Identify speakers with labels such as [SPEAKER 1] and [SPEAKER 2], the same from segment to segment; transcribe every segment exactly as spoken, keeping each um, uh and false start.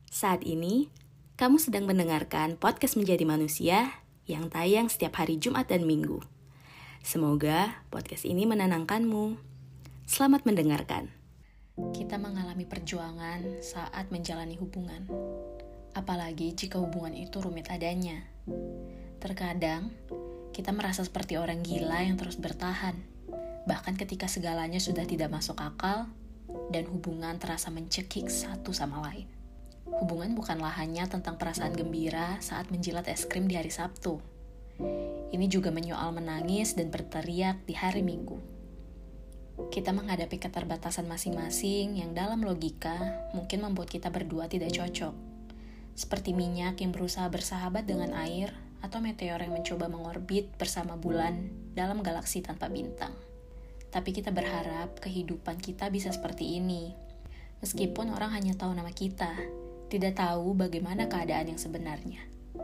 [SPEAKER 1] Saat ini, kamu sedang mendengarkan podcast Menjadi Manusia yang tayang setiap hari Jumat dan Minggu. Semoga podcast ini menenangkanmu. Selamat mendengarkan.
[SPEAKER 2] Kita mengalami perjuangan saat menjalani hubungan, apalagi jika hubungan itu rumit adanya. Terkadang, kita merasa seperti orang gila yang terus bertahan, bahkan ketika segalanya sudah tidak masuk akal dan hubungan terasa mencekik satu sama lain. Hubungan bukanlah hanya tentang perasaan gembira saat menjilat es krim di hari Sabtu. Ini juga menyoal menangis dan berteriak di hari Minggu. Kita menghadapi keterbatasan masing-masing yang dalam logika mungkin membuat kita berdua tidak cocok. Seperti minyak yang berusaha bersahabat dengan air atau meteor yang mencoba mengorbit bersama bulan dalam galaksi tanpa bintang. Tapi kita berharap kehidupan kita bisa seperti ini. Meskipun orang hanya tahu nama kita, tidak tahu bagaimana keadaan yang sebenarnya.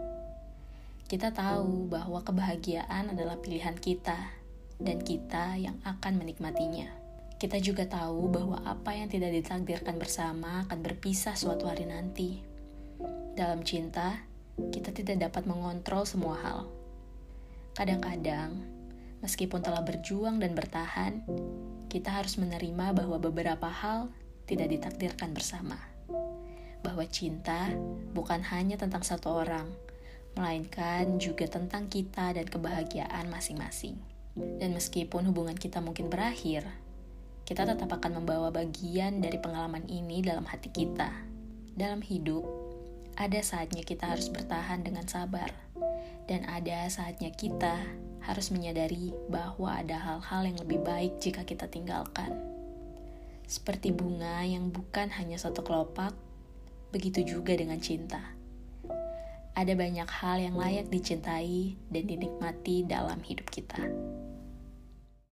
[SPEAKER 2] Kita tahu bahwa kebahagiaan adalah pilihan kita, dan kita yang akan menikmatinya. Kita juga tahu bahwa apa yang tidak ditakdirkan bersama akan berpisah suatu hari nanti. Dalam cinta, kita tidak dapat mengontrol semua hal. Kadang-kadang, meskipun telah berjuang dan bertahan, kita harus menerima bahwa beberapa hal tidak ditakdirkan bersama. Bahwa cinta bukan hanya tentang satu orang, melainkan juga tentang kita dan kebahagiaan masing-masing. Dan meskipun hubungan kita mungkin berakhir, kita tetap akan membawa bagian dari pengalaman ini dalam hati kita. Dalam hidup, ada saatnya kita harus bertahan dengan sabar, dan ada saatnya kita harus menyadari bahwa ada hal-hal yang lebih baik jika kita tinggalkan. Seperti bunga yang bukan hanya satu kelopak, begitu juga dengan cinta. Ada banyak hal yang layak dicintai dan dinikmati dalam hidup kita.